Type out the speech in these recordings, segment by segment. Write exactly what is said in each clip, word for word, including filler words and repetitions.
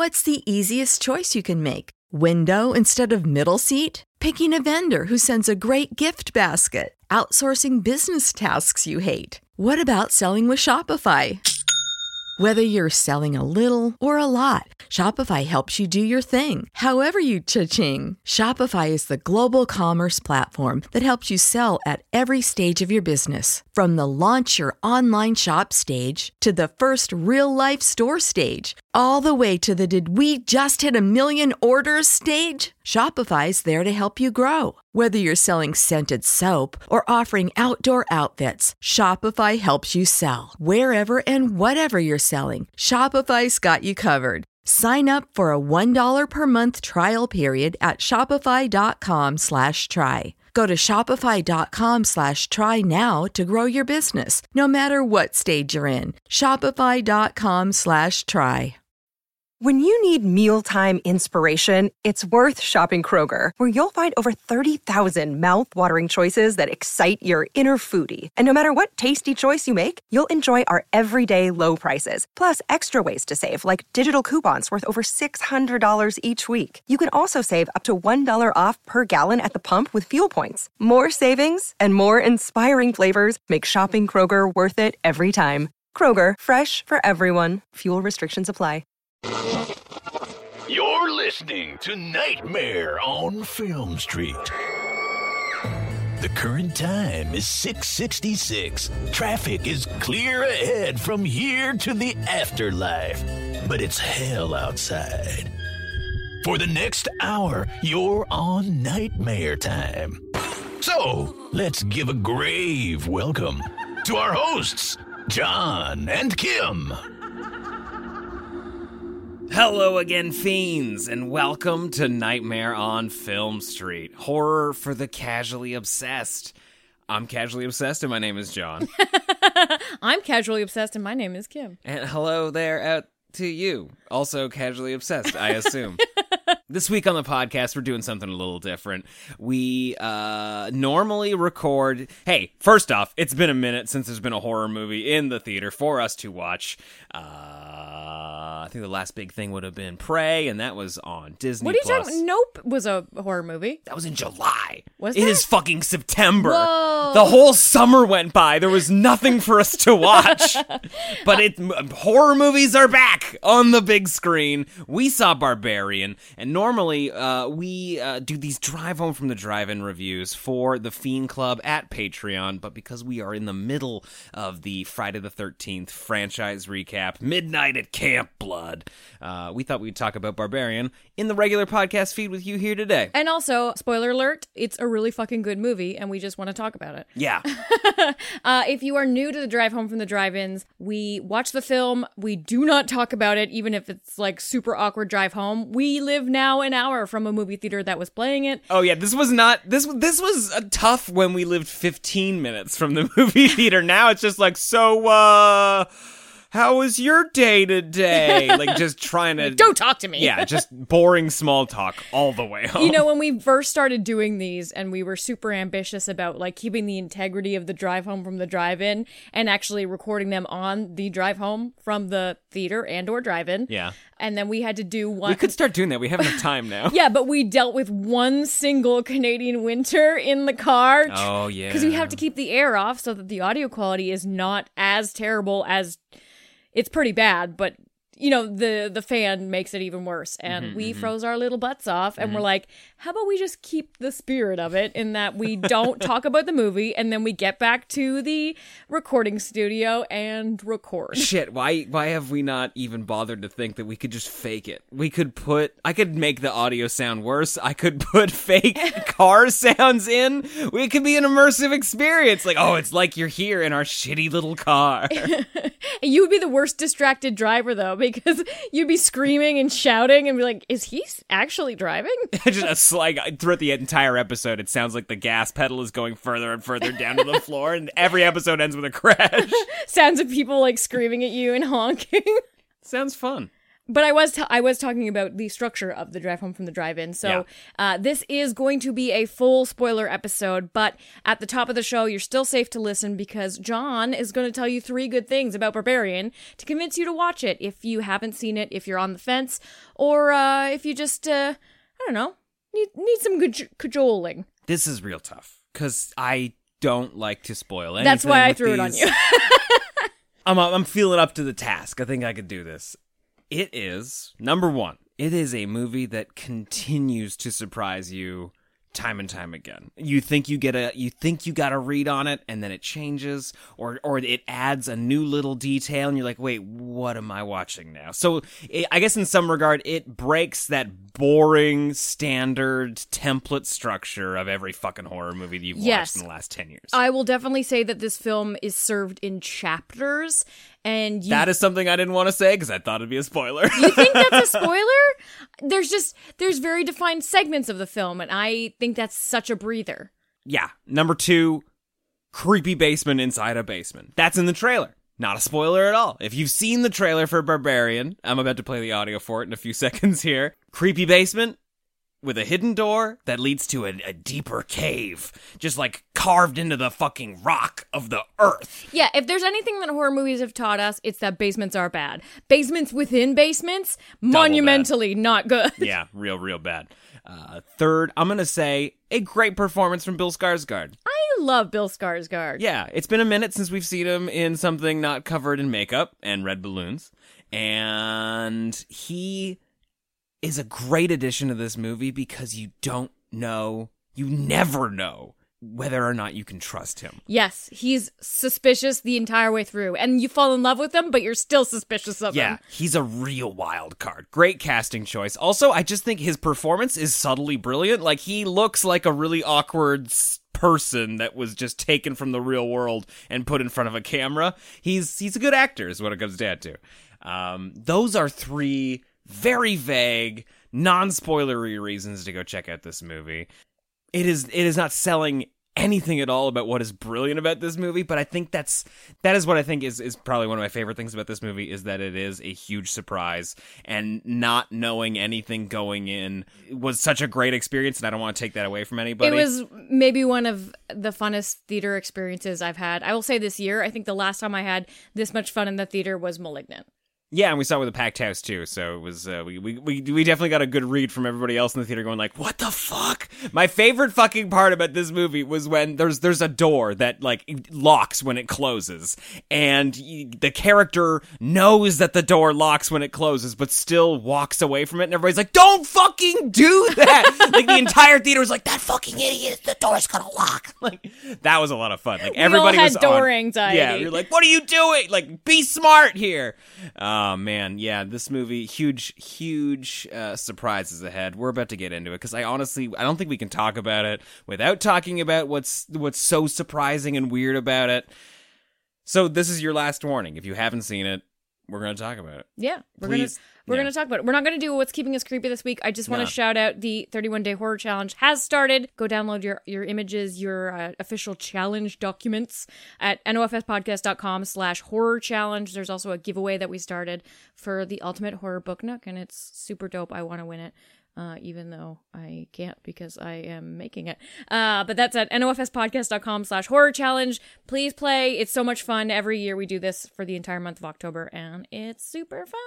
What's the easiest choice you can make? Window instead of middle seat? Picking a vendor who sends a great gift basket? Outsourcing business tasks you hate? What about selling with Shopify? Whether you're selling a little or a lot, Shopify helps you do your thing, however you cha-ching. Shopify is the global commerce platform that helps you sell at every stage of your business. From the launch your online shop stage to the first real-life store stage, all the way to the did we just hit a million orders stage. Shopify's there to help you grow. Whether you're selling scented soap or offering outdoor outfits, Shopify helps you sell. Wherever and whatever you're selling, Shopify's got you covered. Sign up for a one dollar per month trial period at shopify.com slash try. Go to shopify.com slash try now to grow your business, no matter what stage you're in. Shopify.com slash try. When you need mealtime inspiration, it's worth shopping Kroger, where you'll find over thirty thousand mouth-watering choices that excite your inner foodie. And no matter what tasty choice you make, you'll enjoy our everyday low prices, plus extra ways to save, like digital coupons worth over six hundred dollars each week. You can also save up to one dollar off per gallon at the pump with fuel points. More savings and more inspiring flavors make shopping Kroger worth it every time. Kroger, fresh for everyone. Fuel restrictions apply. You're listening to Nightmare on Film Street. The current time is six sixty-six. Traffic is clear ahead from here to the afterlife, but it's hell outside. For the next hour, you're on Nightmare time. So, let's give a grave welcome to our hosts, John and Kim. Hello again, fiends, and welcome to Nightmare on Film Street. Horror for the casually obsessed. I'm casually obsessed, and my name is John. I'm casually obsessed, and my name is Kim. And hello there out to you, also casually obsessed, I assume. This week on the podcast, we're doing something a little different. We uh, normally record... Hey, first off, it's been a minute since there's been a horror movie in the theater for us to watch. Uh, I think the last big thing would have been Prey, and that was on Disney+. What are you Plus. talking about? Nope was a horror movie. That was in July. Was It that? is fucking September. Whoa. The whole summer went by. There was nothing for us to watch. But it horror movies are back on the big screen. We saw Barbarian, and normally uh, we uh, do these drive home from the drive-in reviews for the Fiend Club at Patreon, but because we are in the middle of the Friday the thirteenth franchise recap, Midnight at Camp Blood, uh, we thought we'd talk about Barbarian in the regular podcast feed with you here today. And also, spoiler alert, it's a really fucking good movie, and we just want to talk about it. Yeah. uh, if you are new to the drive home from the drive-ins, we watch the film, we do not talk about it, even if it's like super awkward drive home. We live now an hour from a movie theater that was playing it. Oh yeah, this was not, this this was uh, tough when we lived fifteen minutes from the movie theater. Now it's just like, so, uh... how was your day today? Like, just trying to... Don't talk to me. Yeah, just boring small talk all the way home. You know, when we first started doing these and we were super ambitious about, like, keeping the integrity of the drive home from the drive-in and actually recording them on the drive home from the theater and or drive-in. Yeah. And then we had to do one... We could start doing that. We have enough time now. Yeah, but we dealt with one single Canadian winter in the car. Oh, yeah. Because we have to keep the air off so that the audio quality is not as terrible as... It's pretty bad, but, you know, the the fan makes it even worse. And mm-hmm, we mm-hmm. froze our little butts off, and mm-hmm. we're like, how about we just keep the spirit of it in that we don't talk about the movie, and then we get back to the recording studio and record. Shit, why why have we not even bothered to think that we could just fake it? We could put, I could make the audio sound worse. I could put fake car sounds in. It could be an immersive experience. Like, oh, it's like you're here in our shitty little car. You would be the worst distracted driver, though, because you'd be screaming and shouting and be like, is he actually driving? Just a, like throughout the entire episode, it sounds like the gas pedal is going further and further down to the floor, and every episode ends with a crash. Sounds of people like screaming at you and honking. Sounds fun. But I was t- I was talking about the structure of the drive home from the drive-in. So Yeah. uh, this is going to be a full spoiler episode, but at the top of the show, you're still safe to listen because John is going to tell you three good things about Barbarian to convince you to watch it if you haven't seen it, if you're on the fence, or uh, if you just, uh, I don't know, need, need some good cajoling. This is real tough because I don't like to spoil anything. That's why I with threw it on these. you. I'm I'm feeling up to the task. I think I could do this. It is, number one, it is a movie that continues to surprise you time and time again. You think you get a you think you got a read on it and then it changes, or or it adds a new little detail and you're like, "Wait, what am I watching now?" So, it, I guess in some regard it breaks that boring standard template structure of every fucking horror movie that you've Yes. watched in the last ten years. I will definitely say that this film is served in chapters, and you That is something I didn't want to say because I thought it'd be a spoiler. You think that's a spoiler? There's just, there's very defined segments of the film, and I think that's such a breather. Yeah. Number two, creepy basement inside a basement. That's in the trailer. Not a spoiler at all. If you've seen the trailer for Barbarian, I'm about to play the audio for it in a few seconds here. Creepy basement with a hidden door that leads to a, a deeper cave, just like carved into the fucking rock of the earth. Yeah, if there's anything that horror movies have taught us, it's that basements are bad. Basements within basements, monumentally not good. Yeah, real, real bad. Uh, third, I'm going to say a great performance from Bill Skarsgård. I love Bill Skarsgård. Yeah, it's been a minute since we've seen him in something not covered in makeup and red balloons. And he is a great addition to this movie because you don't know, you never know whether or not you can trust him. Yes, he's suspicious the entire way through. And you fall in love with him, but you're still suspicious of Yeah, him. he's a real wild card. Great casting choice. Also, I just think his performance is subtly brilliant. Like, he looks like a really awkward s- person that was just taken from the real world and put in front of a camera. He's he's a good actor is what it comes down to. Um, those are three very vague, non-spoilery reasons to go check out this movie. It is it is not selling anything at all about what is brilliant about this movie, but I think that's that is what I think is is probably one of my favorite things about this movie is that it is a huge surprise, and not knowing anything going in was such a great experience, and I don't want to take that away from anybody. It was maybe one of the funnest theater experiences I've had. I will say this year, I think the last time I had this much fun in the theater was Malignant. Yeah, and we saw it with a packed house too, so it was uh, we, we we we definitely got a good read from everybody else in the theater, going like, "What the fuck?" My favorite fucking part about this movie was when there's there's a door that like locks when it closes, and y- the character knows that the door locks when it closes, but still walks away from it, and everybody's like, "Don't fucking do that!" Like the entire theater was like, "That fucking idiot! The door's gonna lock!" Like that was a lot of fun. Like everybody all had was door on. anxiety. Yeah, you're like, "What are you doing? Like, be smart here." Oh, man. Yeah, this movie, huge, huge uh, surprises ahead. We're about to get into it because I honestly, I don't think we can talk about it without talking about what's what's so surprising and weird about it. So this is your last warning. If you haven't seen it, we're going to talk about it. Yeah, we're Please. gonna we're Yeah. gonna talk about it. We're not gonna do what's keeping us creepy this week. I just want to No. shout out the thirty-one day horror challenge has started. Go download your your images, your uh, official challenge documents at nofspodcast.com slash horror challenge. There's also a giveaway that we started for the Ultimate Horror Book Nook, and it's super dope. I want to win it. Uh, even though I can't because I am making it. Uh, but that's at nofspodcast.com slash horror challenge. Please play. It's so much fun. Every year we do this for the entire month of October, and it's super fun.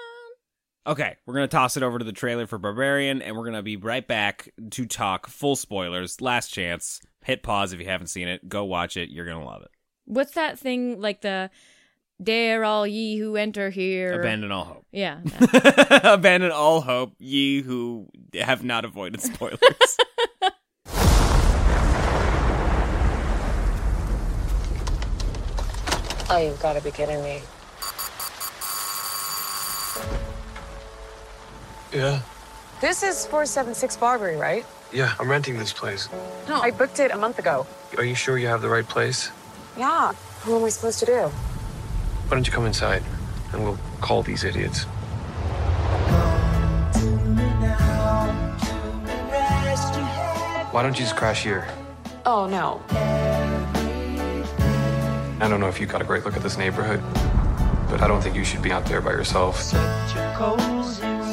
Okay, we're going to toss it over to the trailer for Barbarian, and we're going to be right back to talk full spoilers. Last chance. Hit pause if you haven't seen it. Go watch it. You're going to love it. What's that thing like the "Dare all ye who enter here"? Abandon all hope. Yeah. Abandon all hope, ye who have not avoided spoilers. Oh, you've got to be kidding me. Yeah, This is four seven six Barbary, right? yeah, I'm renting this place. No, I booked it a month ago. Are you sure you have the right place? Yeah. Who am I supposed to do? Why don't you come inside and we'll call these idiots. Why don't you just crash here? Oh, no. I don't know if you got a great look at this neighborhood, but I don't think you should be out there by yourself.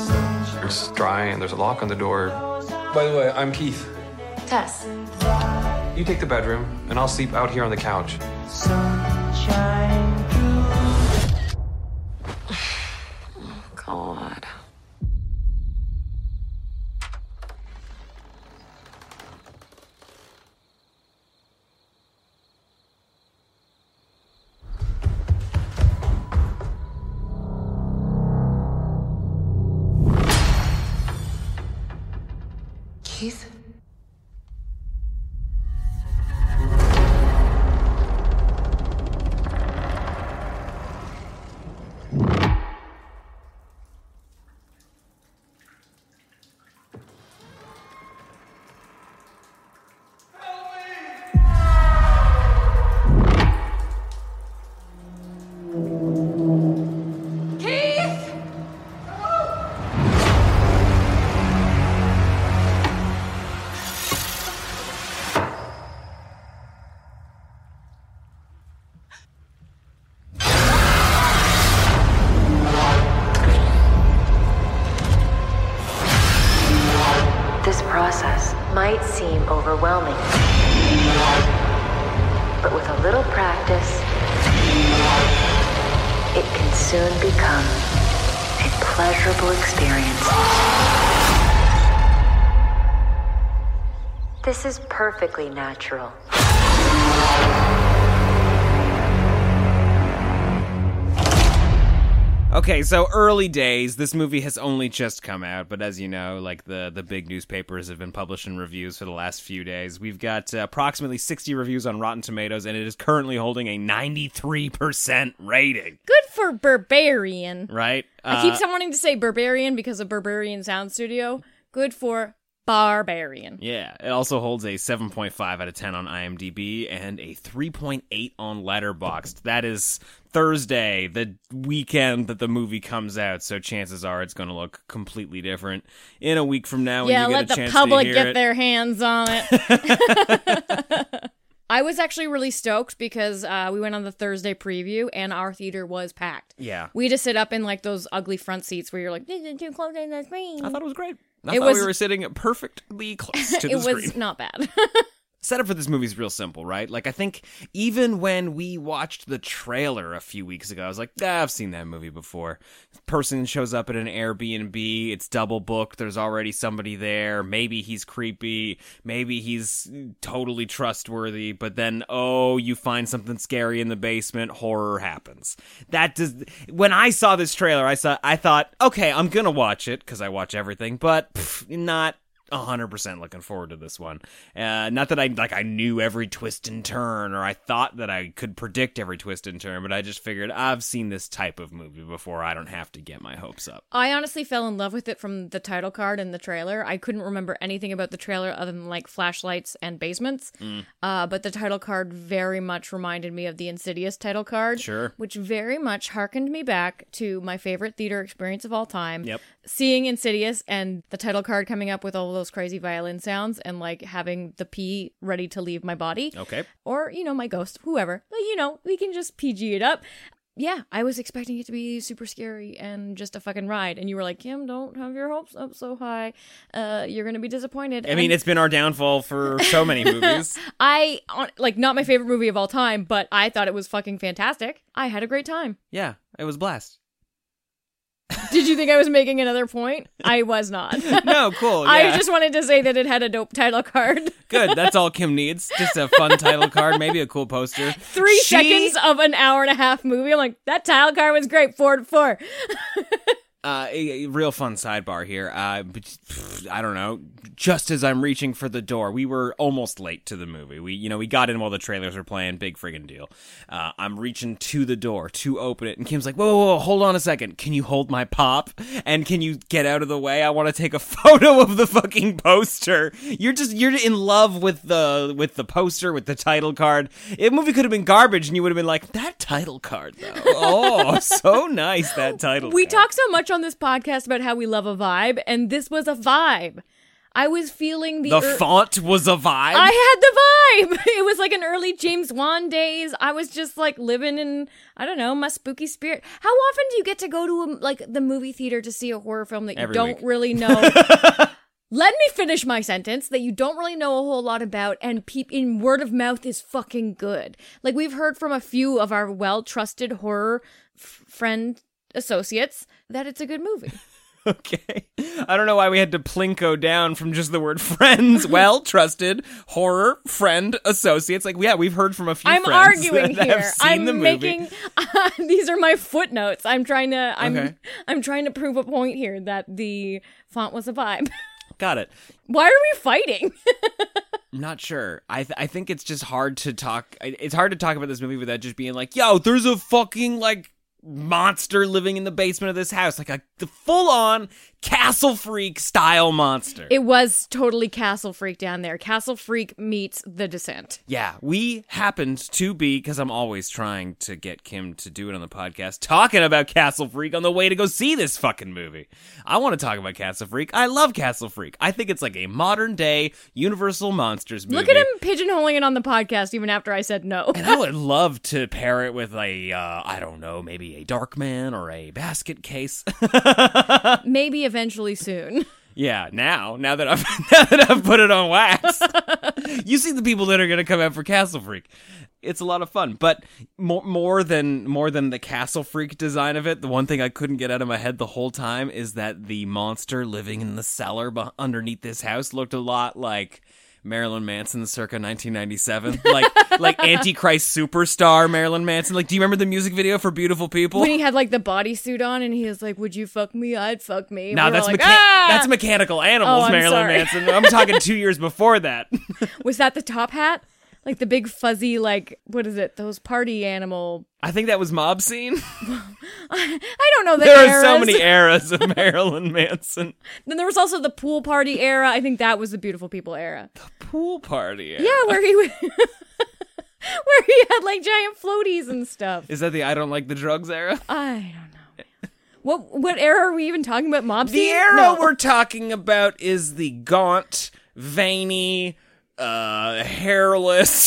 car's dry and there's a lock on the door. By the way, I'm Keith. Tess. You take the bedroom, and I'll sleep out here on the couch. God. Keith? This process might seem overwhelming, but with a little practice, it can soon become a pleasurable experience. This is perfectly natural. Okay, so early days, this movie has only just come out, but as you know, like the, the big newspapers have been publishing reviews for the last few days. We've got uh, approximately sixty reviews on Rotten Tomatoes, and it is currently holding a ninety-three percent rating. Good for Barbarian. Right? I keep wanting to say Barbarian because of Barbarian Sound Studio. Good for Barbarian. Yeah, it also holds a seven point five out of ten on IMDb and a three point eight on Letterboxd. That is Thursday, the weekend that the movie comes out, so chances are it's going to look completely different in a week from now when yeah, you get let a the chance public to hear get it. their hands on it. I was actually really stoked because uh, we went on the Thursday preview and our theater was packed. Yeah. We had to sit up in like those ugly front seats where you're like, this is too close to the screen. I thought it was great. I It thought was- we were sitting perfectly close to the It screen. was not bad. Setup for this movie is real simple, right? Like, I think even when we watched the trailer a few weeks ago, I was like, ah, I've seen that movie before. Person shows up at an Airbnb, it's double booked, there's already somebody there, maybe he's creepy, maybe he's totally trustworthy, but then, oh, you find something scary in the basement, horror happens. That does, when I saw this trailer, I saw, I thought, okay, I'm gonna watch it, because I watch everything, but pff, not one hundred percent looking forward to this one. Uh, not that I like I knew every twist and turn, or I thought that I could predict every twist and turn, but I just figured I've seen this type of movie before. I don't have to get my hopes up. I honestly fell in love with it from the title card and the trailer. I couldn't remember anything about the trailer other than like flashlights and basements. Mm. Uh, but the title card very much reminded me of the Insidious title card. Sure. Which very much harkened me back to my favorite theater experience of all time. Yep. Seeing Insidious and the title card coming up with all those crazy violin sounds and like having the pee ready to leave my body. Okay. Or, you know, my ghost, whoever. But, you know, we can just P G it up. Yeah, I was expecting it to be super scary and just a fucking ride. And you were like, Kim, don't have your hopes up so high. Uh, you're going to be disappointed. I mean, And it's been our downfall for so many movies. I, like, not my favorite movie of all time, but I thought it was fucking fantastic. I had a great time. Yeah, it was a blast. Did you think I was making another point? I was not. No, cool. I Yeah. just wanted to say that it had a dope title card. Good. That's all Kim needs. Just a fun title card, maybe a cool poster. Three She- seconds of an hour and a half movie. I'm like, that title card was great. Four to four. Uh, a, a real fun sidebar here. Uh, but, pff, I don't know. Just as I'm reaching for the door, we were almost late to the movie. We, you know, we got in while the trailers were playing. Big friggin' deal. Uh, I'm reaching to the door to open it, and Kim's like, "Whoa, whoa, whoa, hold on a second. Can you hold my pop? And can you get out of the way? I want to take a photo of the fucking poster." You're just you're in love with the with the poster, with the title card. The movie could have been garbage, and you would have been like, "That title card, though. Oh, so nice that title." We card. talk so much on this podcast about how we love a vibe, and this was a vibe. I was feeling the... The er- font was a vibe? I had the vibe! It was like an early James Wan days. I was just like living in, I don't know, my spooky spirit. How often do you get to go to a, like the movie theater to see a horror film that you Every don't week. really know? Let me finish my sentence. That you don't really know a whole lot about, and peep in word of mouth is fucking good. Like, we've heard from a few of our well-trusted horror f- friend associates that it's a good movie. Okay. I don't know why we had to plinko down from just the word friends. Well, trusted horror friend associates. Like, yeah, we've heard from a few I'm friends arguing that here. have seen I'm the movie. making uh, these are my footnotes. I'm trying to I'm Okay. I'm trying to prove a point here that the font was a vibe. Got it. Why are we fighting? I'm not sure. I th- I think it's just hard to talk. It's hard to talk about this movie without just being like, yo, there's a fucking, like, monster living in the basement of this house. Like a the full-on Castle Freak style monster. It was totally Castle Freak down there. Castle Freak meets The Descent. Yeah, we happened to be, because I'm always trying to get Kim to do it on the podcast, talking about Castle Freak on the way to go see this fucking movie. I want to talk about Castle Freak. I love Castle Freak. I think it's like a modern-day Universal Monsters movie. Look at him pigeonholing it on the podcast even after I said no. And I would love to pair it with a, uh, I don't know, maybe a Darkman or a Basket Case. Maybe eventually soon. Yeah, now, now that I've now that I've put it on wax, you see the people that are gonna come out for Castle Freak. It's a lot of fun, but more more than more than the Castle Freak design of it, the one thing I couldn't get out of my head the whole time is that the monster living in the cellar be- underneath this house looked a lot like Marilyn Manson circa nineteen ninety-seven, like like Antichrist superstar Marilyn Manson. Like, do you remember the music video for Beautiful People? When he had like the bodysuit on and he was like, "Would you fuck me? I'd fuck me." No, We were that's like, mecha- "Ah!" that's Mechanical Animals, Oh, I'm Marilyn sorry. Manson. I'm talking two years before that. Was that the top hat? Like the big fuzzy, like, what is it? Those party animal. I think that was Mob Scene. I don't know the There eras. are so many eras of Marilyn Manson. Then there was also the pool party era. I think that was the Beautiful People era. Pool party era. Yeah, where he would, where he had like giant floaties and stuff. Is that the I don't like the drugs era? I don't know. What what era are we even talking about? Mob The scene? era No. we're talking about is the gaunt, veiny, uh, hairless,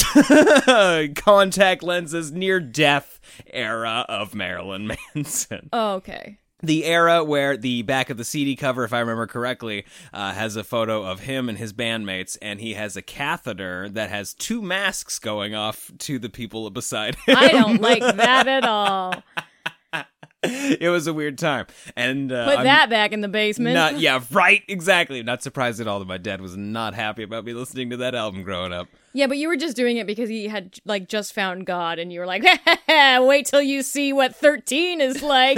contact lenses, near-death era of Marilyn Manson. Oh, okay. The era where the back of the C D cover, if I remember correctly, uh, has a photo of him and his bandmates, and he has a catheter that has two masks going off to the people beside him. I don't like that at all. It was a weird time. And uh, Put I'm that back in the basement. not, yeah, right, exactly. Not surprised at all that my dad was not happy about me listening to that album growing up. Yeah, but you were just doing it because he had like just found God, and you were like, "Wait till you see what thirteen is like."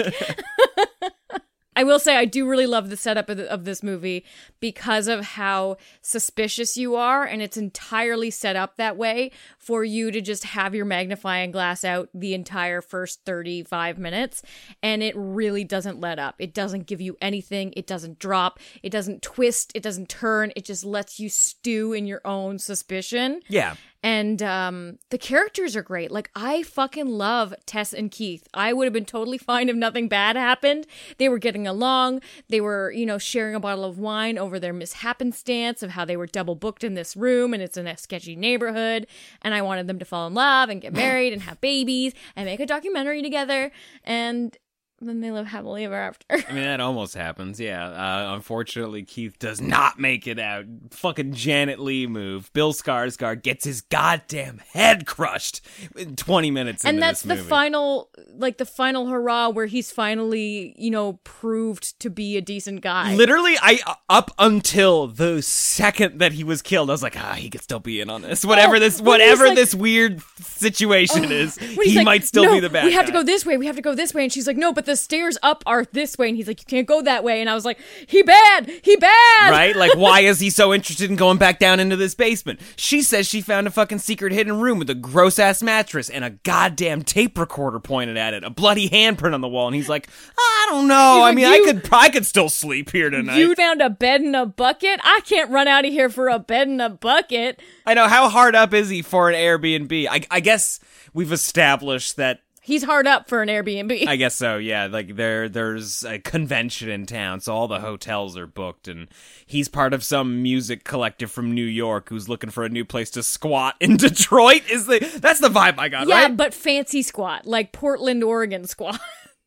I will say I do really love the setup of, the, of this movie because of how suspicious you are, and it's entirely set up that way for you to just have your magnifying glass out the entire first thirty-five minutes, and it really doesn't let up. It doesn't give you anything. It doesn't drop. It doesn't twist. It doesn't turn. It just lets you stew in your own suspicion. Yeah. And um, the characters are great. Like, I fucking love Tess and Keith. I would have been totally fine if nothing bad happened. They were getting along. They were, you know, sharing a bottle of wine over their mishappenstance of how they were double booked in this room and it's in a sketchy neighborhood. And I wanted them to fall in love and get married and have babies and make a documentary together. And then they live happily ever after. I mean, that almost happens, yeah. Uh, unfortunately, Keith does not make it out. Fucking Janet Leigh move. Bill Skarsgård gets his goddamn head crushed in twenty minutes into And that's this the movie. final, like the final hurrah where he's finally, you know, proved to be a decent guy. Literally, I up until the second that he was killed, I was like, ah, he could still be in on this. Whatever Oh, this, when he's whatever like- this weird situation is, When he's he like, might still "No, be the bad we have guy. to go this way. We have to go this way." And she's like, "No, but the stairs up are this way." And he's like, "You can't go that way." And I was like, "He bad. He bad." Right? Like, why is he so interested in going back down into this basement? She says she found a fucking secret hidden room with a gross-ass mattress and a goddamn tape recorder pointed at it, a bloody handprint on the wall, and he's like, I don't know. He's I like, mean, "You- I could I could still sleep here tonight. You found a bed in a bucket? I can't run out of here for a bed in a bucket. I know, how hard up is he for an Airbnb? I, I guess we've established that He's hard up for an Airbnb. I guess so, yeah. Like, there, there's a convention in town, so all the hotels are booked, and he's part of some music collective from New York who's looking for a new place to squat in Detroit. Is the That's the vibe I got, yeah, right? but fancy squat, like Portland, Oregon squat.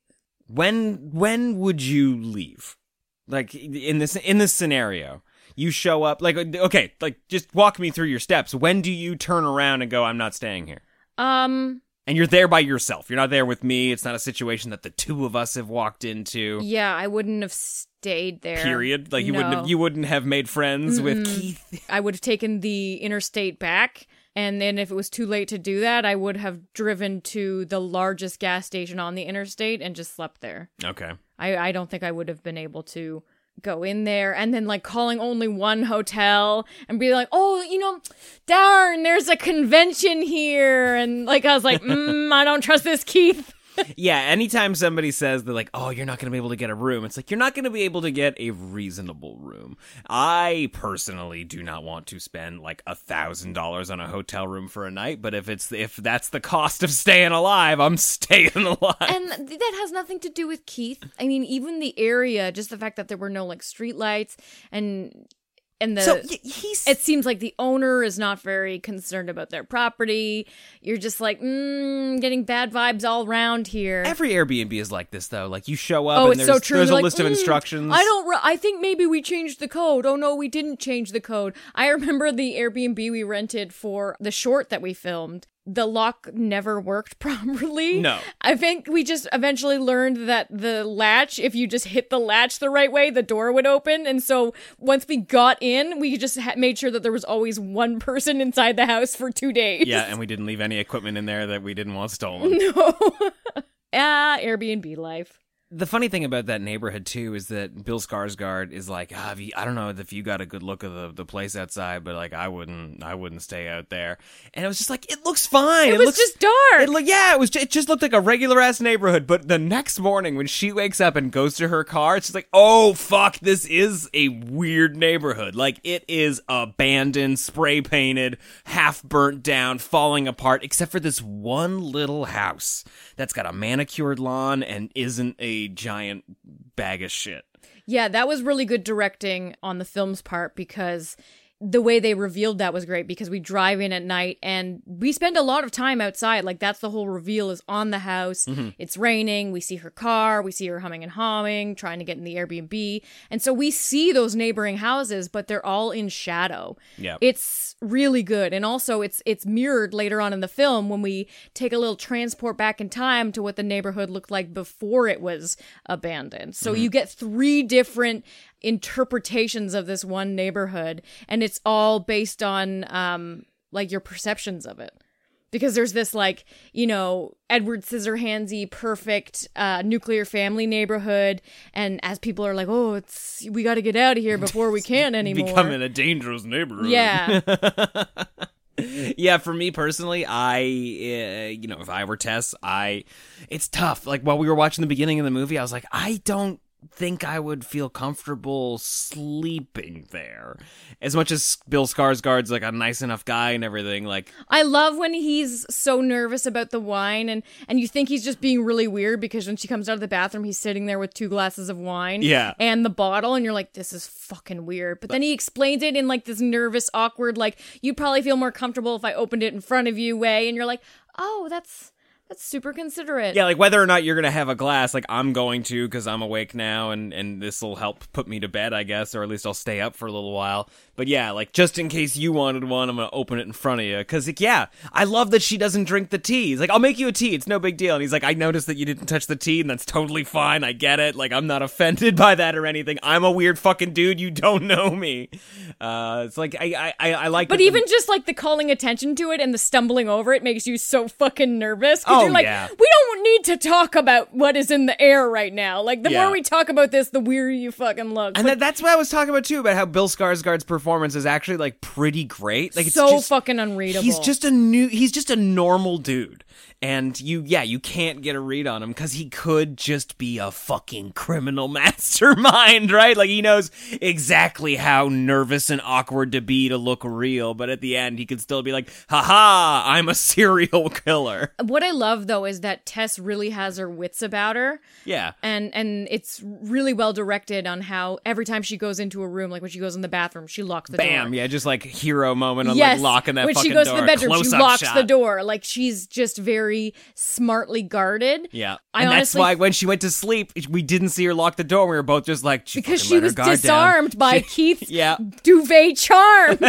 When when would you leave? Like, in this in this scenario, you show up, like, okay, like, just walk me through your steps. When do you turn around and go, I'm not staying here? Um... And you're there by yourself. You're not there with me. It's not a situation that the two of us have walked into. Yeah, I wouldn't have stayed there. Period. Like you no. wouldn't have, you wouldn't have made friends Mm-mm. with Keith. I would have taken the interstate back, and then if it was too late to do that, I would have driven to the largest gas station on the interstate and just slept there. Okay. I, I don't think I would have been able to go in there and then like calling only one hotel and be like, oh, you know, darn, there's a convention here. And like, I was like, mm, I don't trust this Keith. Yeah, anytime somebody says they're like, oh, you're not going to be able to get a room, it's like, you're not going to be able to get a reasonable room. I personally do not want to spend like a thousand dollars on a hotel room for a night, but if it's if that's the cost of staying alive, I'm staying alive. And that has nothing to do with Keith. I mean, even the area, just the fact that there were no like street lights and And the so he's it seems like the owner is not very concerned about their property. You're just like, mm, getting bad vibes all around here. Every Airbnb is like this, though. Like, you show up oh, and it's there's, so true. there's You're a like, list of mm, instructions. I don't. Re- I think maybe we changed the code. Oh no, we didn't change the code. I remember the Airbnb we rented for the short that we filmed. The lock never worked properly. No. I think we just eventually learned that the latch, if you just hit the latch the right way, the door would open. And so once we got in, we just ha- made sure that there was always one person inside the house for two days. Yeah, and we didn't leave any equipment in there that we didn't want stolen. No. Ah, Airbnb life. The funny thing about that neighborhood, too, is that Bill Skarsgård is like, ah, if you, I don't know if you got a good look of the, the place outside, but like I wouldn't I wouldn't stay out there. And it was just like, it looks fine. It, it was looks, just dark. It, lo- yeah, it was. It just looked like a regular ass neighborhood. But the next morning, when she wakes up and goes to her car, it's just like, oh fuck, this is a weird neighborhood. Like, it is abandoned, spray painted, half burnt down, falling apart, except for this one little house that's got a manicured lawn and isn't a giant bag of shit. Yeah, that was really good directing on the film's part, because the way they revealed that was great, because we drive in at night and we spend a lot of time outside. Like, that's the whole reveal, is on the house. Mm-hmm. It's raining. We see her car. We see her humming and hawing, trying to get in the Airbnb. And so we see those neighboring houses, but they're all in shadow. Yeah. It's really good. And also it's it's mirrored later on in the film when we take a little transport back in time to what the neighborhood looked like before it was abandoned. So mm-hmm. you get three different interpretations of this one neighborhood, and it's all based on um like your perceptions of it, because there's this, like, you know, Edward Scissorhandsy perfect uh nuclear family neighborhood, and as people are like, oh, it's we got to get out of here before we can anymore, becoming a dangerous neighborhood. Yeah. Yeah, for me personally, I, uh, you know, if I were Tess, I, it's tough. Like, while we were watching the beginning of the movie, I was like, I don't think I would feel comfortable sleeping there. As much as Bill Skarsgård's like a nice enough guy and everything, like, I love when he's so nervous about the wine, and and you think he's just being really weird, because when she comes out of the bathroom, he's sitting there with two glasses of wine, yeah, and the bottle, and you're like, this is fucking weird. But then he explains it in like this nervous, awkward, like, you'd probably feel more comfortable if I opened it in front of you way, and you're like, oh, that's That's super considerate. Yeah, like, whether or not you're going to have a glass, like, I'm going to, because I'm awake now, and, and this will help put me to bed, I guess, or at least I'll stay up for a little while. But yeah, like, just in case you wanted one, I'm going to open it in front of you. Because, like, yeah, I love that she doesn't drink the tea. He's like, I'll make you a tea. It's no big deal. And he's like, I noticed that you didn't touch the tea, and that's totally fine. I get it. Like, I'm not offended by that or anything. I'm a weird fucking dude. You don't know me. Uh, it's like, I, I, I like But even the- just, like, the calling attention to it and the stumbling over it makes you so fucking nervous. Oh, you're like, yeah. We don't need to talk about what is in the air right now. Like, the Yeah. more we talk about this, the weirder you fucking look. And But that, that's what I was talking about, too, about how Bill Skarsgård's performance is actually, like, pretty great. Like, it's so just, fucking unreadable. He's just a new, he's just a normal dude. And you, yeah, you can't get a read on him because he could just be a fucking criminal mastermind, right? Like, he knows exactly how nervous and awkward to be to look real, but at the end, he could still be like, haha, I'm a serial killer. What I love love, though, is that Tess really has her wits about her. Yeah. And and it's really well directed on how every time she goes into a room, like when she goes in the bathroom, she locks the Bam, door. yeah, just like hero moment on yes. like locking that when fucking she goes door. to the bedroom, she Close-up locks shot. the door. Like she's just very smartly guarded. Yeah. I and honestly, that's why when she went to sleep, we didn't see her lock the door. We were both just like, she because fucking she let her was guard disarmed down. by She- Keith's Yeah. duvet charms.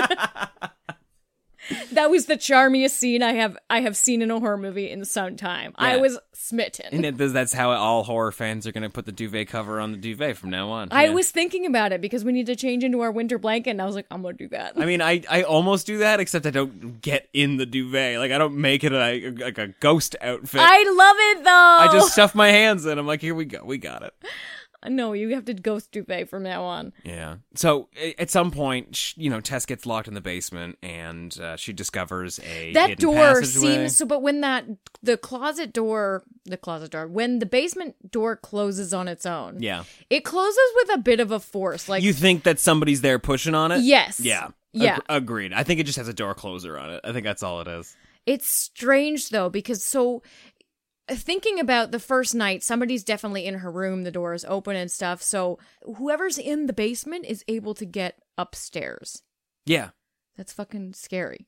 That was the charmiest scene I have I have seen in a horror movie in some time. I Yeah. was smitten. And it, that's how all horror fans are going to put the duvet cover on the duvet from now on. I Yeah. was thinking about it because we need to change into our winter blanket, and I was like, I'm gonna do that. I mean, I, I almost do that, except I don't get in the duvet. Like, I don't make it a, like a ghost outfit. I love it though. I just stuff my hands in. I'm like, here we go. We got it. no, you have to ghost duvet from now on. Yeah. So a- at some point, sh- you know, Tess gets locked in the basement, and uh, she discovers a That hidden door passageway. seems so, but when that the closet door, the closet door, when the basement door closes on its own, Yeah. it closes with a bit of a force. Like You think that somebody's there pushing on it? Yes. Yeah. Yeah. Ag- agreed. I think it just has a door closer on it. I think that's all it is. It's strange though, because so thinking about the first night, somebody's definitely in her room, the door is open and stuff. So whoever's in the basement is able to get upstairs. Yeah. That's fucking scary.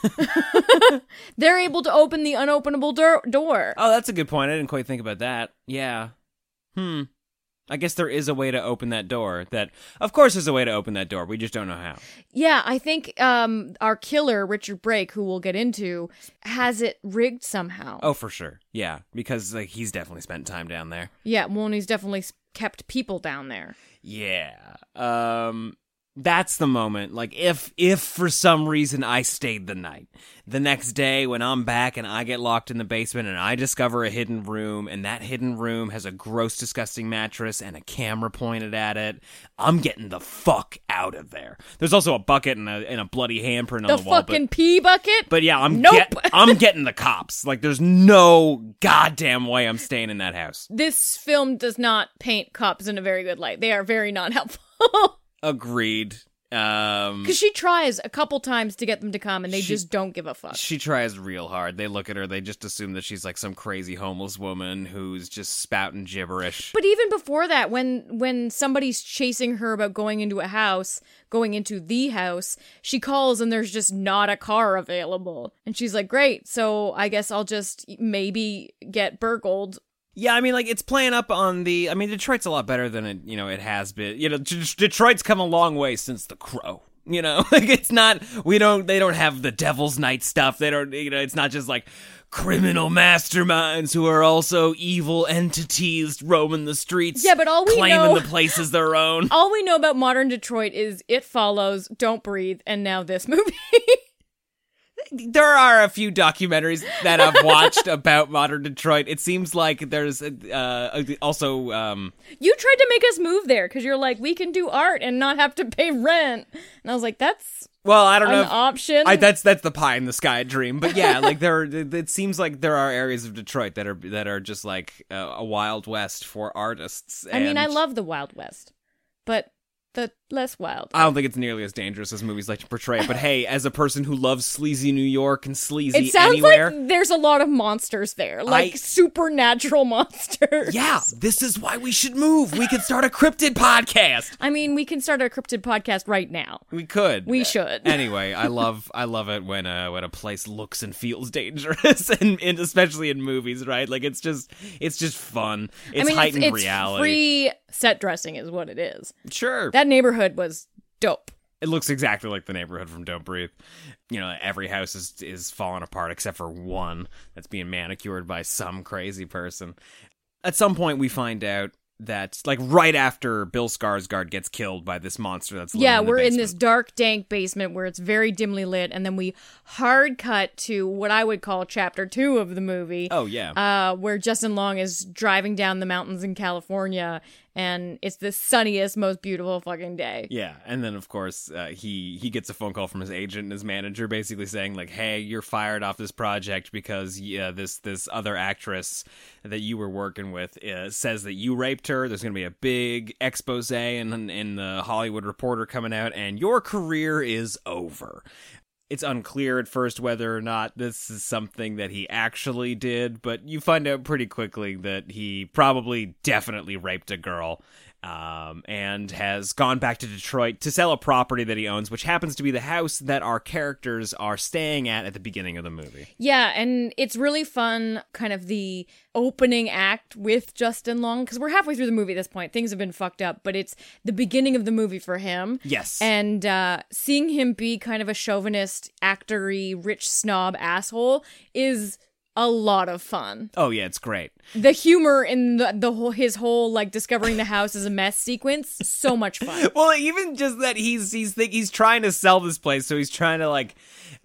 They're able to open the unopenable door. door. Oh, that's a good point. I didn't quite think about that. Yeah. Hmm. I guess there is a way to open that door. That, of course, there's a way to open that door. We just don't know how. Yeah, I think um, our killer, Richard Brake, who we'll get into, has it rigged somehow. Oh, for sure. Yeah, because like he's definitely spent time down there. Yeah, well, and he's definitely s- kept people down there. Yeah. Um that's the moment. Like if if for some reason I stayed the night, the next day when I'm back and I get locked in the basement and I discover a hidden room, and that hidden room has a gross, disgusting mattress and a camera pointed at it, I'm getting the fuck out of there. There's also a bucket and a and a bloody handprint The on the wall. fucking But, pee bucket? but yeah, I'm Nope. get, I'm getting the cops. Like there's no goddamn way I'm staying in that house. This film does not paint cops in a very good light. They are very not helpful. Agreed. Um Because she tries a couple times to get them to come, and they She- just don't give a fuck. She tries real hard. They look at her, they just assume that she's like some crazy homeless woman who's just spouting gibberish. But even before that, when when somebody's chasing her about going into a house, going into the house, she calls and there's just not a car available. And she's like, great, so I guess I'll just maybe get burgled. Yeah, I mean, like, it's playing up on the... I mean, Detroit's a lot better than it, you know, it has been. You know, D- Detroit's come a long way since The Crow. You know, like, it's not... We don't... They don't have the Devil's Night stuff. They don't... You know, it's not just, like, criminal masterminds who are also evil entities roaming the streets. Yeah, but all we claiming know- the place as their own. All we know about modern Detroit is It Follows, Don't Breathe, and now this movie. There are a few documentaries that I've watched about modern Detroit. It seems like there's uh, also... Um, You tried to make us move there because you're like, we can do art and not have to pay rent. And I was like, that's well, I don't an know. If, option. I, that's that's the pie in the sky dream. But yeah, like there, are, it seems like there are areas of Detroit that are that are just like uh, a wild west for artists. I mean, I and love the Wild West, but the less wild. I don't think it's nearly as dangerous as movies like to portray it. But hey, as a person who loves sleazy New York and sleazy It sounds anywhere, like there's a lot of monsters there, like I- supernatural monsters. yeah, this is why we should move. We could start a cryptid podcast. I mean, we can start a cryptid podcast right now. We could. We should. Anyway, I love I love it when uh when a place looks and feels dangerous, and, and especially in movies, right? Like it's just it's just fun. It's I mean, heightened it's, it's reality. free set dressing is what it is. Sure. That neighborhood was dope. It looks exactly like the neighborhood from Don't Breathe. You know, every house is is falling apart except for one that's being manicured by some crazy person. At some point, we find out that, like, right after Bill Skarsgård gets killed by this monster that's living Yeah, in the we're in basement. this dark, dank basement where it's very dimly lit, and then we hard cut to what I would call chapter two of the movie. Oh, yeah. Uh, where Justin Long is driving down the mountains in California, and it's the sunniest, most beautiful fucking day. Yeah, and then of course uh, he he gets a phone call from his agent and his manager, basically saying like, "Hey, you're fired off this project because yeah, this this other actress that you were working with uh, says that you raped her. There's going to be a big expose in in the Hollywood Reporter coming out, and your career is over." It's unclear at first whether or not this is something that he actually did, but you find out pretty quickly that he probably definitely raped a girl. Um, and has gone back to Detroit to sell a property that he owns, which happens to be the house that our characters are staying at at the beginning of the movie. Yeah, and it's really fun, kind of the opening act with Justin Long, because we're halfway through the movie at this point. Things have been fucked up, but it's the beginning of the movie for him. Yes. And uh, seeing him be kind of a chauvinist, actor-y, rich snob asshole is a lot of fun. Oh yeah, it's great. The humor in the, the whole his whole like discovering the house is a mess sequence, so much fun. Well, even just that he's he's think he's trying to sell this place, so he's trying to like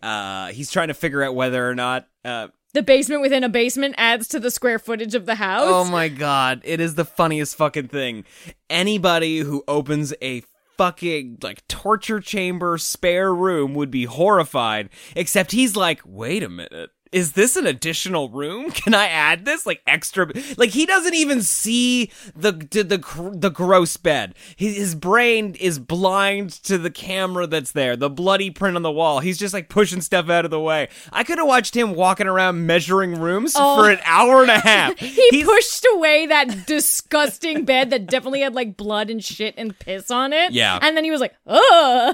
uh he's trying to figure out whether or not uh the basement within a basement adds to the square footage of the house. Oh my god, it is the funniest fucking thing. Anybody who opens a fucking like torture chamber spare room would be horrified, except he's like, wait a minute. Is this an additional room? Can I add this? Like extra, like he doesn't even see the the the, the gross bed. His, his brain is blind to the camera that's there, the bloody print on the wall. He's just like pushing stuff out of the way. I could have watched him walking around measuring rooms oh. for an hour and a half. he He's, pushed away that disgusting bed that definitely had like blood and shit and piss on it. Yeah. And then he was like, ugh.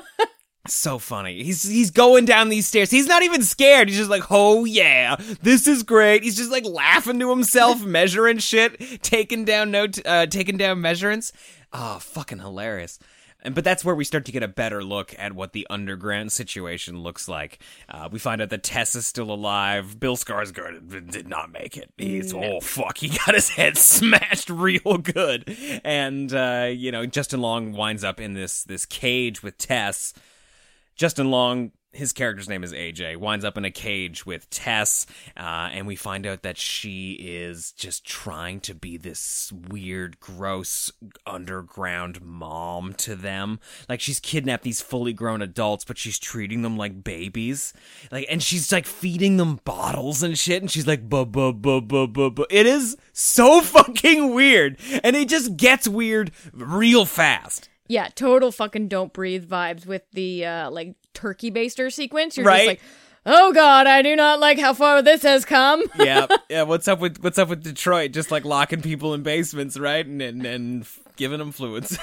So funny. He's he's going down these stairs. He's not even scared. He's just like, oh yeah, this is great. He's just like laughing to himself, measuring shit, taking down note, uh, taking down measurements. Oh, fucking hilarious. And but that's where we start to get a better look at what the underground situation looks like. Uh, we find out that Tess is still alive. Bill Skarsgård did not make it. He's no. oh fuck, he got his head smashed real good. And uh, you know, Justin Long winds up in this this cage with Tess. Justin Long, his character's name is A J, winds up in a cage with Tess, uh, and we find out that she is just trying to be this weird, gross, underground mom to them. Like, she's kidnapped these fully grown adults, but she's treating them like babies. Like, and she's, like, feeding them bottles and shit, and she's like, buh, buh, buh, buh, buh, buh. It is so fucking weird, and it just gets weird real fast. Yeah, total fucking Don't Breathe vibes with the, uh, like, turkey baster sequence. You're right? just like, oh god, I do not like how far this has come. yeah, yeah. What's up with what's up with Detroit? Just like locking people in basements, right? And and, and giving them fluids.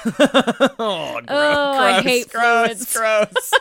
oh, gro- oh, gross, I hate gross, fluids. gross.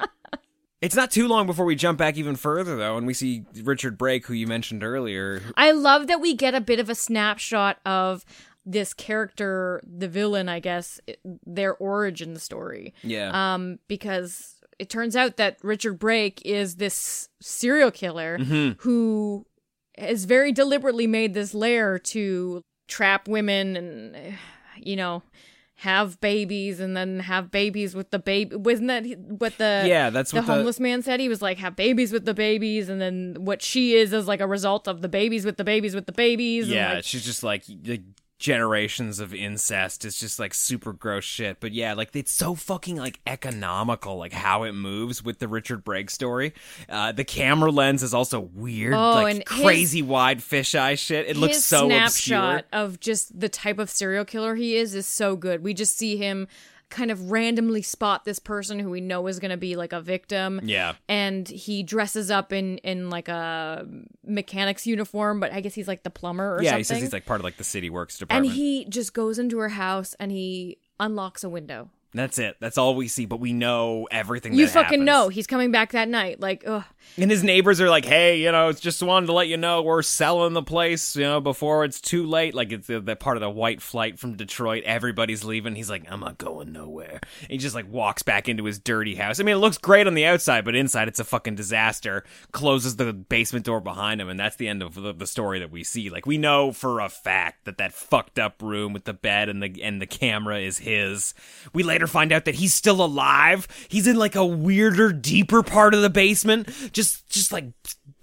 It's not too long before we jump back even further, though, and we see Richard Brake, who you mentioned earlier. I love that we get a bit of a snapshot of this character, the villain, I guess, their origin story. Yeah. Um, because it turns out that Richard Brake is this serial killer mm-hmm. who has very deliberately made this lair to trap women and, you know, have babies and then have babies with the baby. Wasn't that what the yeah? That's the what homeless the... man said. He was like, have babies with the babies, and then what she is is like a result of the babies with the babies with the babies. Yeah, and like, she's just like. like generations of incest. It's just like super gross shit. But yeah, like it's so fucking like economical, like how it moves with the Richard Brake story. Uh, the camera lens is also weird, oh, like and crazy his, wide fisheye shit. It looks so snapshot obscure. Of just the type of serial killer he is is so good. We just see him kind of randomly spot this person who we know is going to be like a victim. Yeah. And he dresses up in, in like a mechanic's uniform, but I guess he's like the plumber or yeah, something. he says he's like part of like the city works department. And he just goes into her house and he unlocks a window. That's it. That's all we see, but we know everything You that fucking happens. know. He's coming back that night. Like, ugh. And his neighbors are like, hey, you know, it's just wanted to let you know we're selling the place, you know, before it's too late. Like, it's the, the part of the white flight from Detroit. Everybody's leaving. He's like, I'm not going nowhere. And he just, like, walks back into his dirty house. I mean, it looks great on the outside, but inside it's a fucking disaster. Closes the basement door behind him, and that's the end of the, the story that we see. Like, we know for a fact that that fucked up room with the bed and the and the camera is his. We later find out that he's still alive. He's in, like, a weirder, deeper part of the basement. Just, just like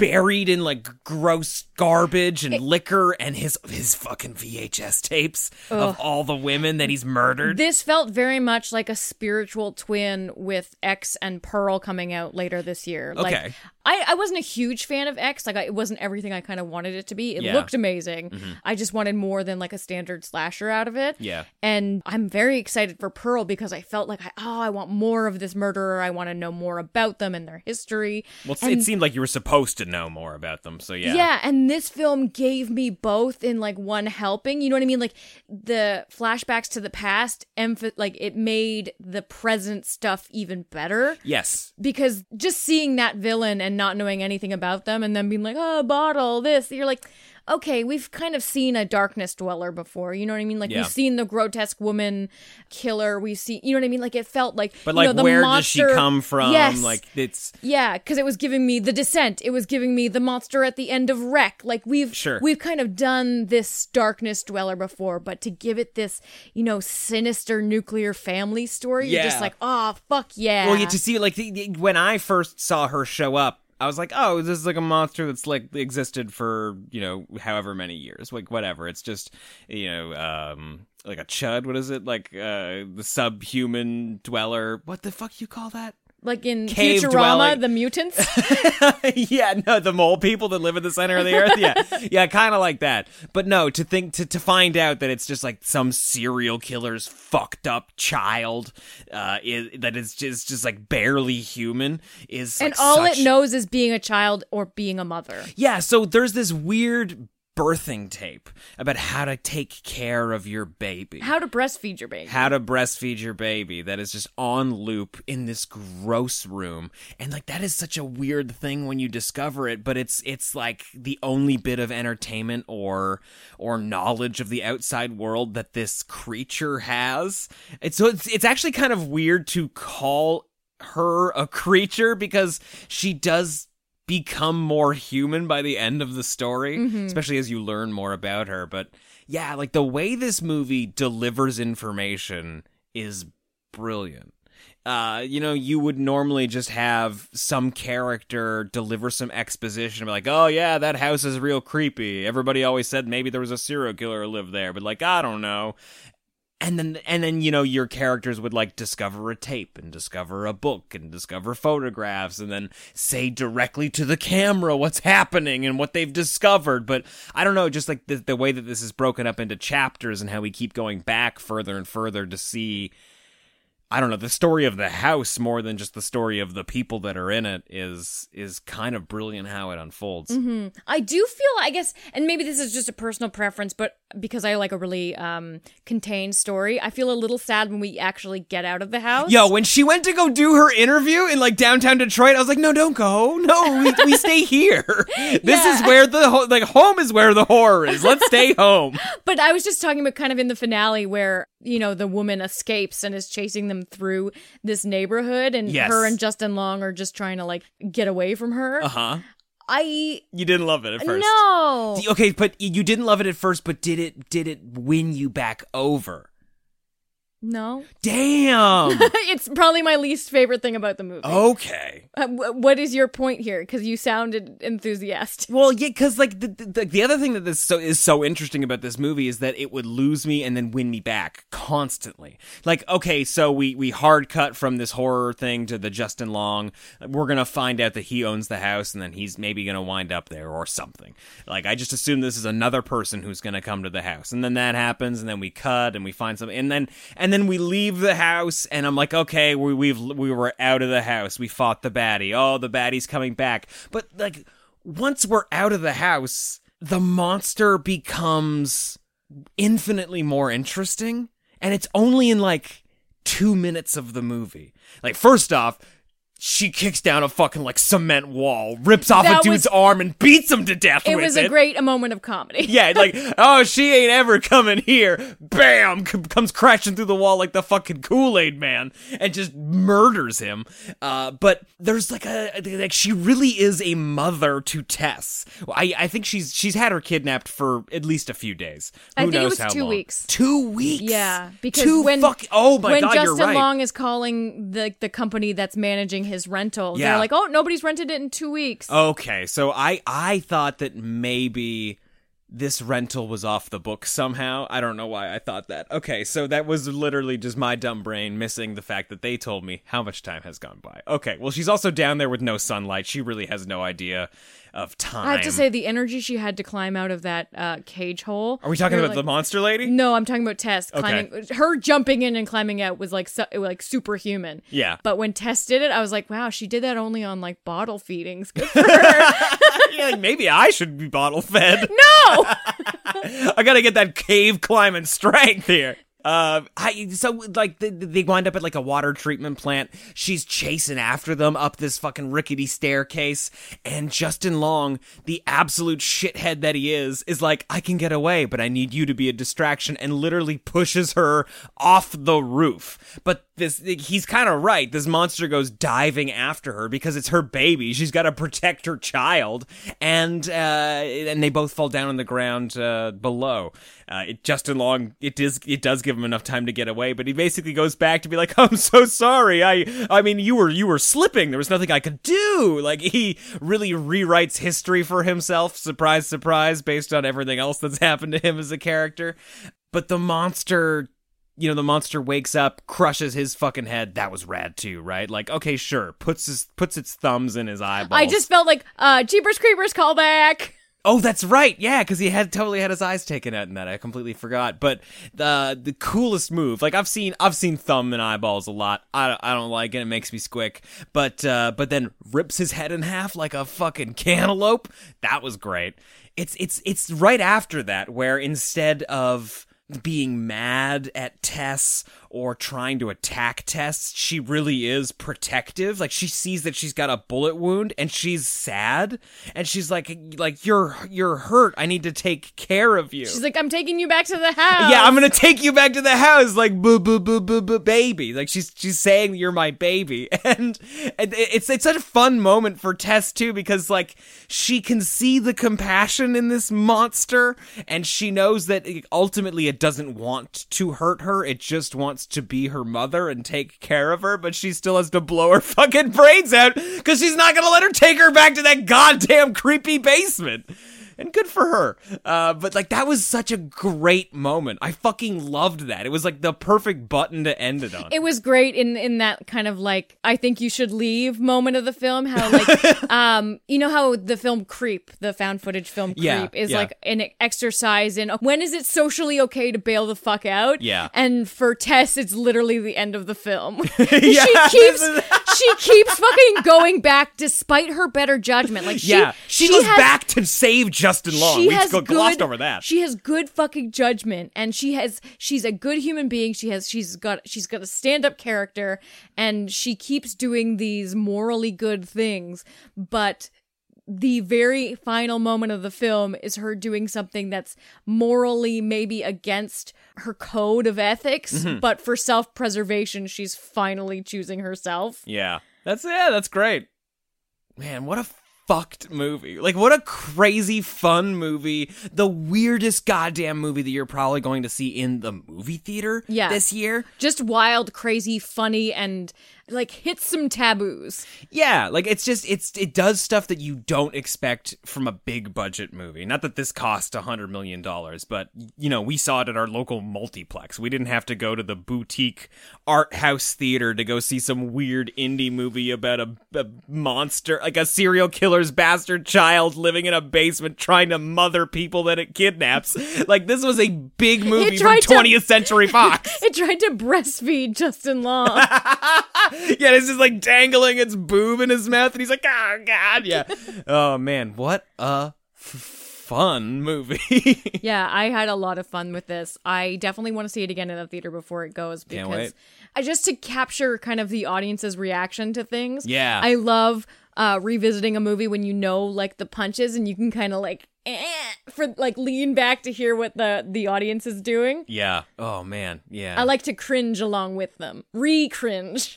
buried in like gross garbage and it, liquor and his his fucking V H S tapes ugh. of all the women that he's murdered. This felt very much like a spiritual twin with X and Pearl coming out later this year. Like, okay. I, I wasn't a huge fan of X. Like, I, it wasn't everything I kind of wanted it to be. It yeah. looked amazing. Mm-hmm. I just wanted more than like a standard slasher out of it. Yeah. And I'm very excited for Pearl because I felt like, I, oh, I want more of this murderer. I want to know more about them and their history. Well, and, it seemed like you were supposed to know more about them, so yeah. Yeah, and this film gave me both in like one helping. You know what I mean? Like the flashbacks to the past, emph- like it made the present stuff even better. Yes. Because just seeing that villain and not knowing anything about them and then being like, oh, bottle, this, you're like, okay, we've kind of seen a darkness dweller before. You know what I mean? Like, yeah. we've seen the grotesque woman killer. We've seen, you know what I mean? Like, it felt like, but you like, know, the where monster, does she come from? Yes. Like, it's... Yeah, because it was giving me The Descent. It was giving me the monster at the end of Wreck. Like, we've sure. we've kind of done this darkness dweller before, but to give it this, you know, sinister nuclear family story, yeah. you're just like, oh, fuck yeah. Well, you to see, like, the, the, when I first saw her show up, I was like, oh, this is like a monster that's like existed for, you know, however many years, like whatever. It's just, you know, um, like a chud. What is it? Like uh, the subhuman dweller. What the fuck you call that? Like in Cave Futurama, dwelling. the mutants? Yeah, no, the mole people that live in the center of the earth. Yeah, yeah, kind of like that. But no, to think to, to find out that it's just like some serial killer's fucked up child, uh, is, that is just just like barely human is, and like, all such... it knows is being a child or being a mother. Yeah, so there's this weird birthing tape about how to take care of your baby. How to breastfeed your baby. How to breastfeed your baby that is just on loop in this gross room. And like that is such a weird thing when you discover it, but it's it's like the only bit of entertainment or or knowledge of the outside world that this creature has. It's so it's it's actually kind of weird to call her a creature because she does become more human by the end of the story, mm-hmm. especially as you learn more about her. But yeah, like the way this movie delivers information is brilliant. Uh, you know, you would normally just have some character deliver some exposition, like, oh yeah, that house is real creepy. Everybody always said maybe there was a serial killer who lived there, but like, I don't know. And then, and then, you know, your characters would, like, discover a tape and discover a book and discover photographs and then say directly to the camera what's happening and what they've discovered. But I don't know, just, like, the, the way that this is broken up into chapters and how we keep going back further and further to see, I don't know, the story of the house more than just the story of the people that are in it is is kind of brilliant how it unfolds. Mm-hmm. I do feel, I guess, and maybe this is just a personal preference, but because I like a really um, contained story, I feel a little sad when we actually get out of the house. Yo, when she went to go do her interview in like downtown Detroit, I was like, no, don't go. No, we, we stay here. This yeah. is where the, ho- like, home is where the horror is. Let's stay home. But I was just talking about kind of in the finale where, you know, the woman escapes and is chasing them through this neighborhood and yes. her and Justin Long are just trying to like get away from her. Uh-huh. I You didn't love it at first. No. Okay, but you didn't love it at first, but did it did it win you back over? No. Damn. It's probably my least favorite thing about the movie. Okay. Uh, w- what is your point here? Because you sounded enthusiastic. Well, yeah, because like the, the the other thing that this so is so interesting about this movie is that it would lose me and then win me back constantly. Like, okay, so we we hard cut from this horror thing to the Justin Long. We're gonna find out that he owns the house, and then he's maybe gonna wind up there or something. Like, I just assume this is another person who's gonna come to the house, and then that happens, and then we cut and we find something, and then and then we leave the house, and I'm like, okay, we we've we were out of the house. We fought the baddie. Oh, the baddie's coming back. But like, once we're out of the house, the monster becomes infinitely more interesting, and it's only in like two minutes of the movie. Like, first off, she kicks down a fucking, like, cement wall, rips off That a dude's was- arm, and beats him to death It with was it. a great a moment of comedy. Yeah, like, oh, she ain't ever coming here. Bam! C- comes crashing through the wall like the fucking Kool-Aid Man and just murders him. Uh, but there's like a, like, she really is a mother to Tess. I, I think she's she's had her kidnapped for at least a few days. Who I think knows it was how two long. weeks. Two weeks? Yeah, because Two when fuck- oh my when God, Justin you're right. Long is calling the the company that's managing his rental. Yeah. They're like, oh, nobody's rented it in two weeks. Okay, so I I thought that maybe this rental was off the book somehow. I don't know why I thought that. Okay, so that was literally just my dumb brain missing the fact that they told me how much time has gone by. Okay, well, she's also down there with no sunlight. She really has no idea of time. I have to say, the energy she had to climb out of that uh, cage hole. Are we talking They're about like- the monster lady? No, I'm talking about Tess Okay. climbing. Her jumping in and climbing out was like su- like superhuman. Yeah. But when Tess did it, I was like, wow, she did that only on like bottle feedings. Good for her. Yeah, like, maybe I should be bottle fed. No! I gotta get that cave climbing strength here. Uh, I so like they, they wind up at like a water treatment plant. She's chasing after them up this fucking rickety staircase, and Justin Long, the absolute shithead that he is, is like, I can get away, but I need you to be a distraction, and literally pushes her off the roof. But this, he's kind of right. This monster goes diving after her because it's her baby. She's got to protect her child, and uh, and they both fall down on the ground uh, below. Uh, it, Justin Long, it does it does give him enough time to get away, but he basically goes back to be like, I'm so sorry. I I mean, you were you were slipping. There was nothing I could do. Like, he really rewrites history for himself. Surprise, surprise, based on everything else that's happened to him as a character. But the monster, you know, the monster wakes up, crushes his fucking head. That was rad too, right? Like, okay, sure, puts his puts its thumbs in his eyeballs. I just felt like uh, Jeepers Creepers callback. Oh, that's right. Yeah, because he had totally had his eyes taken out in that. I completely forgot. But the the coolest move, like I've seen, I've seen thumb and eyeballs a lot. I, I don't like it. It makes me squick. But uh, but then rips his head in half like a fucking cantaloupe. That was great. It's it's it's right after that where instead of being mad at Tess or trying to attack Tess, she really is protective. Like, she sees that she's got a bullet wound and she's sad, and she's like, like you're you're hurt. I need to take care of you. She's like, I'm taking you back to the house. Yeah, I'm gonna take you back to the house, like boo boo boo boo boo baby. Like, she's she's saying you're my baby, and, and it's it's such a fun moment for Tess too, because like she can see the compassion in this monster, and she knows that ultimately it doesn't want to hurt her. It just wants to be her mother and take care of her, but she still has to blow her fucking brains out because she's not gonna let her take her back to that goddamn creepy basement. And good for her. Uh, but like, that was such a great moment. I fucking loved that. It was like the perfect button to end it on. It was great in, in that kind of like, I think you should leave moment of the film. How like, um, you know how the film Creep, the found footage film Creep, Yeah, is yeah. like an exercise in when is it socially okay to bail the fuck out? Yeah. And for Tess, it's literally the end of the film. Yeah, she keeps this is- she keeps fucking going back despite her better judgment. Like she, yeah, she, goes has, back to save Justin Long. She We has go- glossed good, over that. She has good fucking judgment, and she has she's a good human being. She has she's got she's got a stand-up character, and she keeps doing these morally good things, but the very final moment of the film is her doing something that's morally maybe against her code of ethics, Mm-hmm. but for self-preservation, she's finally choosing herself. Yeah, that's yeah, that's great. Man, what a fucked movie. Like, what a crazy fun movie. The weirdest goddamn movie that you're probably going to see in the movie theater Yeah. this year. Just wild, crazy, funny, and like hits some taboos. Yeah, like it's just it's it does stuff that you don't expect from a big budget movie. Not that this cost a hundred million dollars, but you know, we saw it at our local multiplex. We didn't have to go to the boutique art house theater to go see some weird indie movie about a, a monster, like a serial killer's bastard child living in a basement trying to mother people that it kidnaps. Like, this was a big movie from tried to- twentieth Century Fox. It tried to breastfeed Justin Long. Yeah, it's just like dangling its boob in his mouth, and he's like, oh, God, yeah. Oh, man, what a f- fun movie. Yeah, I had a lot of fun with this. I definitely want to see it again in the theater before it goes, Can't because wait. I just to capture kind of the audience's reaction to things. Yeah. I love uh, revisiting a movie when you know like the punches and you can kind of like eh, for like lean back to hear what the the audience is doing. Yeah. Oh, man, yeah. I like to cringe along with them. Re-cringe.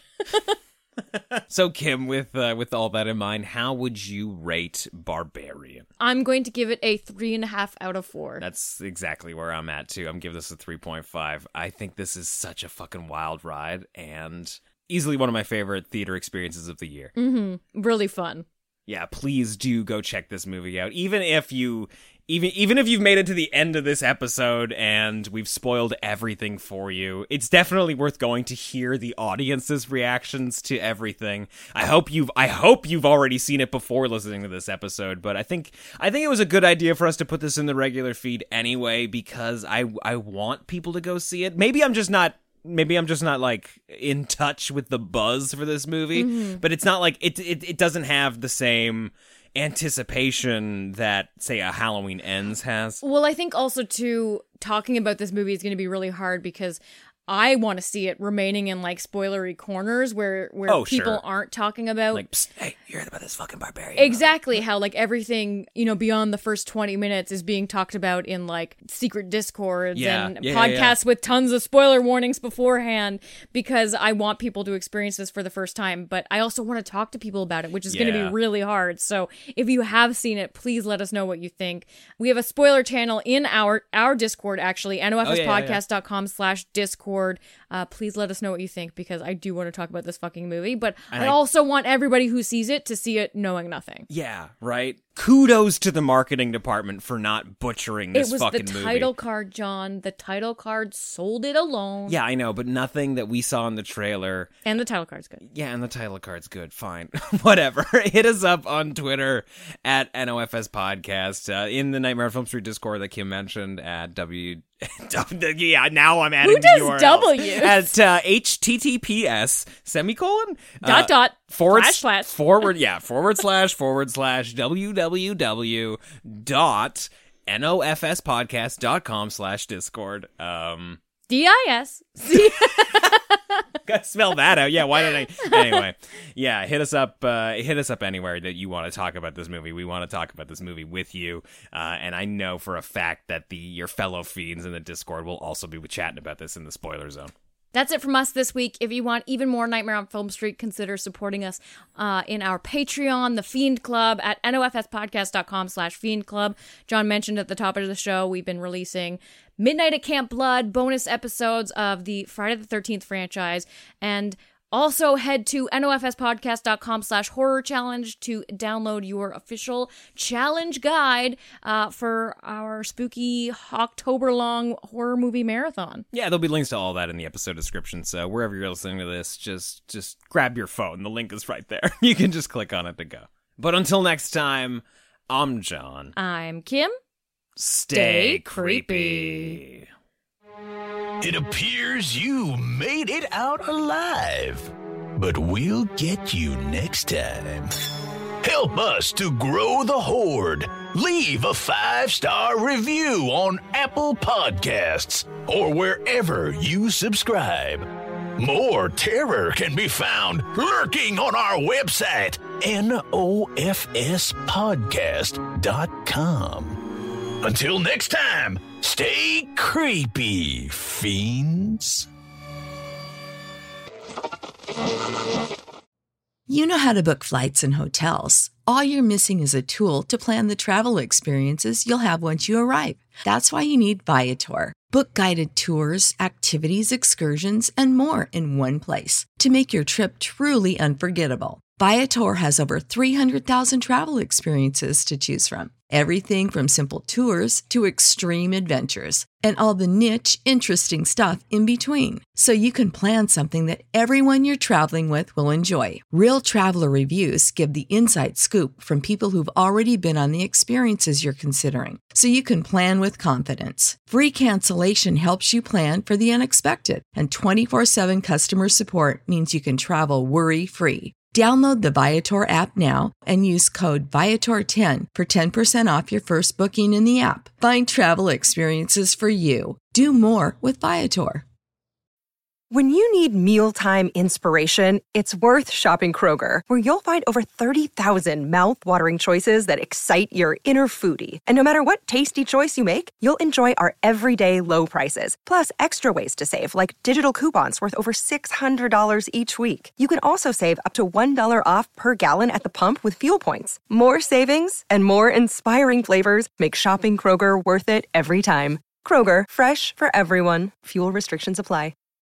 So, Kim, with uh, with all that in mind, how would you rate Barbarian? I'm going to give it a three and a half out of four. That's exactly where I'm at, too. I'm giving this a three point five. I think this is such a fucking wild ride, and easily one of my favorite theater experiences of the year. Mm-hmm. Really fun. Yeah, please do go check this movie out. Even if you, even even if you've made it to the end of this episode and we've spoiled everything for you, it's definitely worth going to hear the audience's reactions to everything. I hope you've, I hope you've already seen it before listening to this episode, but I think, I think it was a good idea for us to put this in the regular feed anyway because I, I want people to go see it. Maybe I'm just not. Maybe I'm just not, like, in touch with the buzz for this movie, mm-hmm. but it's not like, it, it it doesn't have the same anticipation that, say, a Halloween Ends has. Well, I think also, too, talking about this movie is going to be really hard because I want to see it remaining in, like, spoilery corners where, where oh, people sure. aren't talking about... Like, psst, hey, you heard about this fucking barbarian. Exactly, how, like, everything, you know, beyond the first twenty minutes is being talked about in, like, secret Discords yeah. and yeah, podcasts yeah, yeah. with tons of spoiler warnings beforehand because I want people to experience this for the first time, but I also want to talk to people about it, which is yeah. going to be really hard. So if you have seen it, please let us know what you think. We have a spoiler channel in our, our Discord, actually, N O F S podcast dot com slash Discord. Uh, please let us know what you think because I do want to talk about this fucking movie, but I, I also want everybody who sees it to see it knowing nothing. Yeah, right? Kudos to the marketing department for not butchering this fucking movie. It was the movie. title card, John. The title card sold it alone. Yeah, I know, but nothing that we saw in the trailer. And the title card's good. Yeah, and the title card's good. Fine. Whatever. Hit us up on Twitter at N O F S Podcast, uh, in the Nightmare on Film Street Discord that Kim mentioned at W... yeah, now I'm adding Who does U R Ls. W? At uh, H T T P S semicolon dot uh, dot forward slash slash forward yeah forward slash forward slash www dot nofspodcast dot com slash discord. Um, D I S Gotta spell that out. Yeah, why did I? Anyway, yeah, hit us up. Uh, hit us up anywhere that you want to talk about this movie. We want to talk about this movie with you. Uh, and I know for a fact that the your fellow fiends in the Discord will also be chatting about this in the spoiler zone. That's it from us this week. If you want even more Nightmare on Film Street, consider supporting us uh, in our Patreon, The Fiend Club, at nofspodcast dot com slash Fiend Club. John mentioned at the top of the show, we've been releasing Midnight at Camp Blood bonus episodes of the Friday the thirteenth franchise. And also head to nofspodcast dot com slash horror challenge to download your official challenge guide uh, for our spooky October-long horror movie marathon. Yeah, there'll be links to all that in the episode description, so wherever you're listening to this, just just grab your phone. The link is right there. You can just click on it to go. But until next time, I'm John. I'm Kim. Stay, Stay creepy. creepy. It appears you made it out alive, but we'll get you next time. Help us to grow the horde. Leave a five-star review on Apple Podcasts or wherever you subscribe. More terror can be found lurking on our website, N O F S podcast dot com. Until next time, stay creepy, fiends. You know how to book flights and hotels. All you're missing is a tool to plan the travel experiences you'll have once you arrive. That's why you need Viator. Book guided tours, activities, excursions, and more in one place to make your trip truly unforgettable. Viator has over three hundred thousand travel experiences to choose from. Everything from simple tours to extreme adventures and all the niche, interesting stuff in between. So you can plan something that everyone you're traveling with will enjoy. Real traveler reviews give the inside scoop from people who've already been on the experiences you're considering. So you can plan with confidence. Free cancellation helps you plan for the unexpected. And twenty-four seven customer support means you can travel worry-free. Download the Viator app now and use code Viator ten for ten percent off your first booking in the app. Find travel experiences for you. Do more with Viator. When you need mealtime inspiration, it's worth shopping Kroger, where you'll find over thirty thousand mouth-watering choices that excite your inner foodie. And no matter what tasty choice you make, you'll enjoy our everyday low prices, plus extra ways to save, like digital coupons worth over six hundred dollars each week. You can also save up to one dollar off per gallon at the pump with fuel points. More savings and more inspiring flavors make shopping Kroger worth it every time. Kroger, fresh for everyone. Fuel restrictions apply.